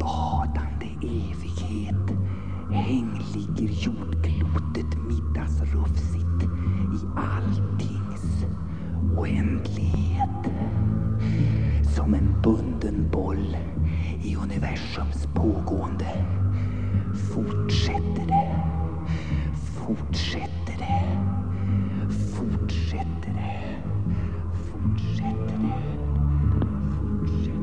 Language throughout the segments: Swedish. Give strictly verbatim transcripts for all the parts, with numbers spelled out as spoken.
badande evighet hängligger jordklotet middagsrufsigt i alltings oändlighet. Som en bunden boll i universums pågående fortsätter det, fortsätter det, fortsätter det, fortsätter det, fortsätter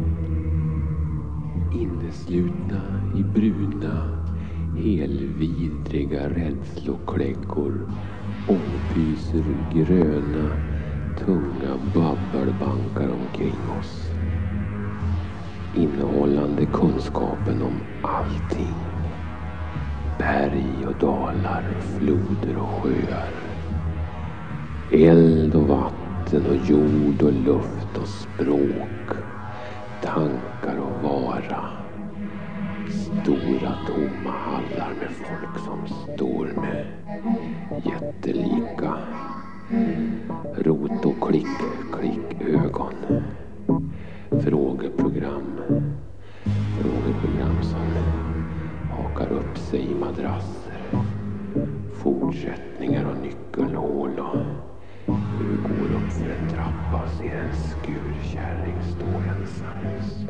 det. Inneslutna i bruna, helvidriga rädslokläggor omfyser gröna, tunga babbelbankar omkring oss. Innehållande kunskapen om allting. Berg och dalar, floder och sjöar. Eld och vatten och jord och luft och språk. Tankar och vara. Stora tomma hallar med folk som står med jättelika rot och klick, klick ögon. Frågeprogram. Frågeprogram som hakar upp sig i madrasser. Fortsättningar och nyckelhål och hur vi går upp för en trappa och ser en skurkärring stå ensam.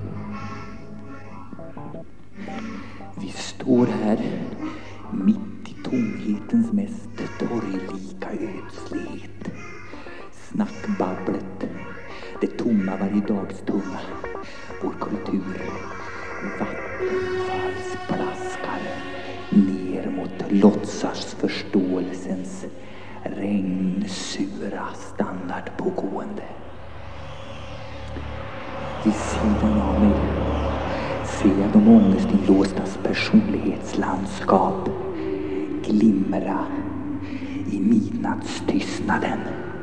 Vi står här mitt i tomhetens mest torglika ödslighet. Snackbabblet, det tomma varje dags tunga, vår kultur, vattenfallsplaskar ner mot låtsasförståelsens regnsura standard pågående. Vid sidan av mig ser jag de ångestinlåstas personlighetslandskap glimra i midnattstystnaden.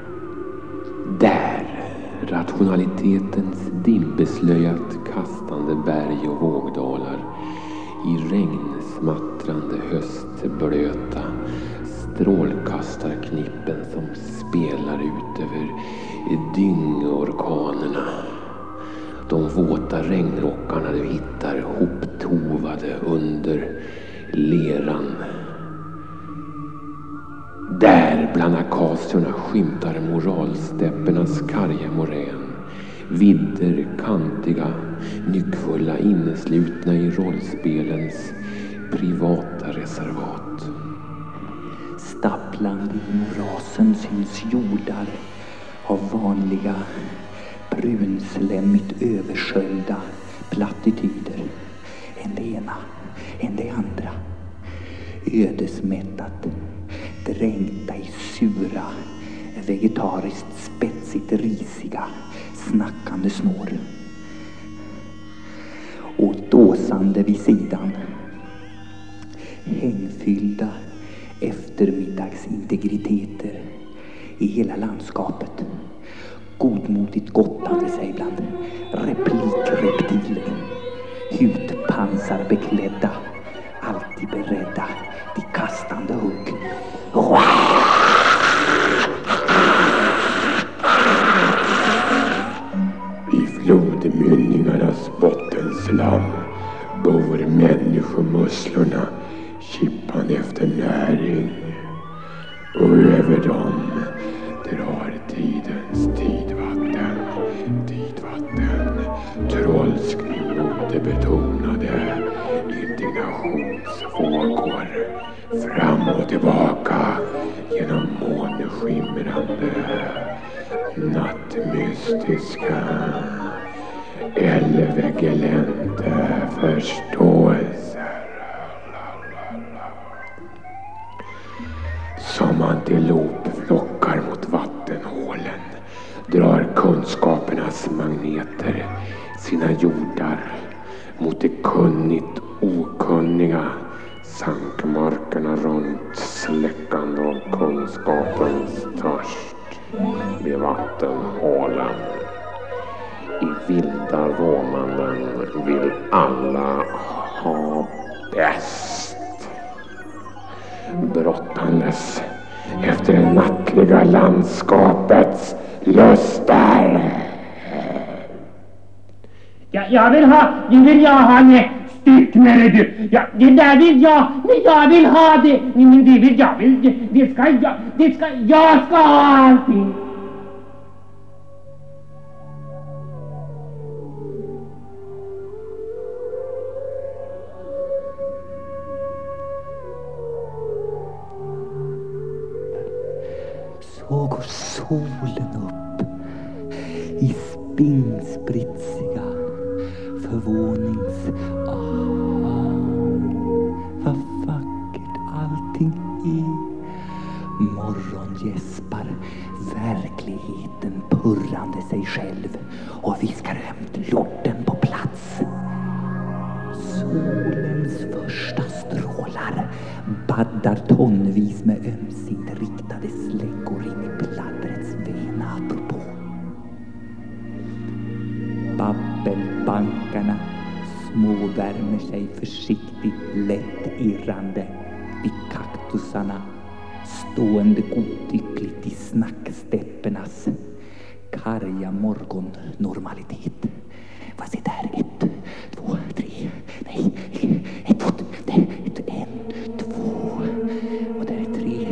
Där, rationalitetens dimbeslöjat kastande berg och vågdalar i regnsmattrande höstblöta strålkastarknippen som spelar ut över dyngorkanerna. De våta regnrockarna du hittar hoptovade under leran. Där bland akaciorna skymtar moralstäppernas karga morän. Vidder kantiga, nyckfulla, inneslutna i rollspelens privata reservat. Stapplande i morasen syns jordar av vanliga brunslämmigt översköljda plattityder. En det ena, en det andra. Ödesmättat, dränkta i sura, vegetariskt spetsigt risiga, snackande snår. Och dåsande vid sidan. Hängfyllda eftermiddagsintegriteter i hela landskapet. Godmodigt gottande sig bland replikreptiler. Hudpansarbeklädda, alltid beredda till kastande hugg. I flodmynningarnas bottenslam bor människomusslorna kippande efter näring. Och över dem drar tidens tidvatten, tidvatten, trolsk modebetonade indignationsvågor fram och tillbaka genom måneskimrande, nattmystiska, elvegelente förståelser. Som antilopflockar mot vattenhålen drar kunskapernas magneter sina jordar mot de kunnigt okunniga sankmarkerna runt, släckande av kunskapens törst vid vattenhålen. I vilda råmanden vill alla ha bäst. Brottandes efter det nattliga landskapets lustar. Ja, jag vill ha, nu vill jag ha det styckmare du. Ja, det där vill jag, men jag vill ha det. Men det vill jag, vill, det, det ska jag, det ska, jag ska ha allting. Så går solen upp i spinspritsiga förvånings... Ah, vad vackert allting är. Morgongäspar, verkligheten purrande sig själv och viskar hem lorten på plats. Solens första strålar baddar tonvis med ömsint riktade släggor in i pladdrets vena apropå. Babbelbankarna småvärmer sig försiktigt lätt irrande vid kaktusarna, stående godtyckligt i snacksteppernas karga morgonnormalitet. Vad se där? Ett, två, tre, nej, ett, två, där, ett, en, två, och där är tre,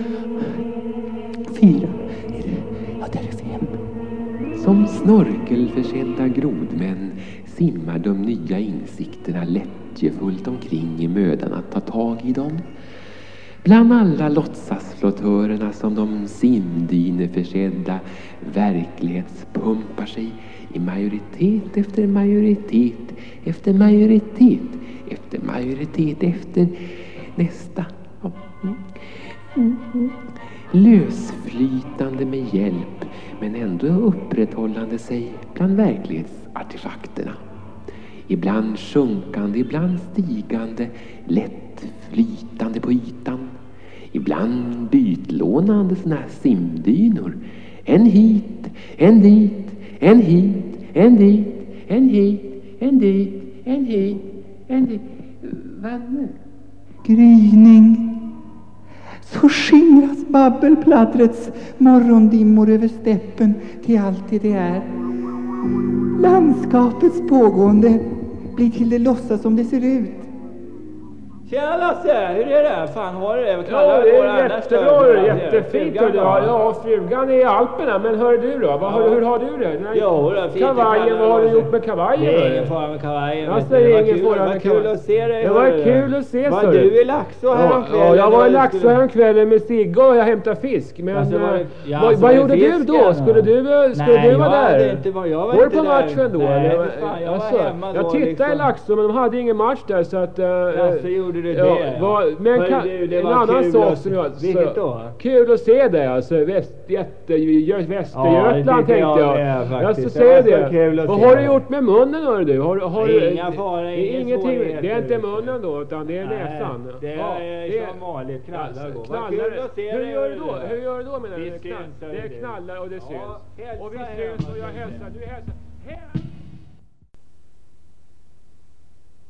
fyra, är det, ja där är fem. Som snorkelförsedda grodmän simmar de nya insikterna lättjefullt omkring i mödan att ta tag i dem. Bland alla låtsasflottörerna som de simdyneförsedda verklighetspumpar sig i majoritet efter majoritet efter majoritet efter majoritet efter nästa. Mm. Mm. Lösflytande med hjälp men ändå upprätthållande sig bland verklighetsartefakterna. Ibland sjunkande, ibland stigande, lätt flytande på ytan. Ibland bytlånande såna här simdynor. En hit, en dit, en hit, en dit, en hit, en dit, en hit, en dit. Vad nu? Gryning. Så skingras babbelpladdrets morgondimmor över steppen till allt det är. Landskapets pågående blir till det låtsas som det ser ut. Tjena Lasse, hur är det? Fan, har du det? Vad Ja, det är jättebra, det jättefint. Ja, ja, frugan är i Alperna, men hör du då? Vad, ja. Hur har du det? Nej. Jo, det är fint. Kavajen, vad har du gjort med kavajen? Det är ingen fara med kavajen. Jag säger ingen fara med kul att se dig. Det var kul att se, Var du i Laxå häromkvällen? Ja, jag var i Laxå häromkvällen med Sigge och jag hämtade fisk. Men alltså, var, ja, vad, alltså, vad var gjorde fisken, du då? Skulle du, skulle nej, du vara där? Nej, inte var jag var var inte du på där. matchen då? Nej, eller? fan, jag alltså, var hemma jag då. tittade liksom. i Laxå, men de hade ingen match där så att... Uh, ja, så gjorde du det. Ja, ja. var, men kan, det, det en var annan sak att, som jag... vilket då? Kul att se dig alltså. Väst, jätte, Västergötland ja, tänkte jag. jag, jag ska det se det. Kul att vad se har det. du gjort med munnen hör du? Har, har du inga fara, det inga ingenting. svårigheter. Det är inte munnen då utan det är nej, näsan. Det är, ja, det är som vanligt knallar då. Knallar. Hur gör du då? Hur gör du då med det? Det är knallar och det syns. Ja, och vi syns och jag hälsar. Du hälsar.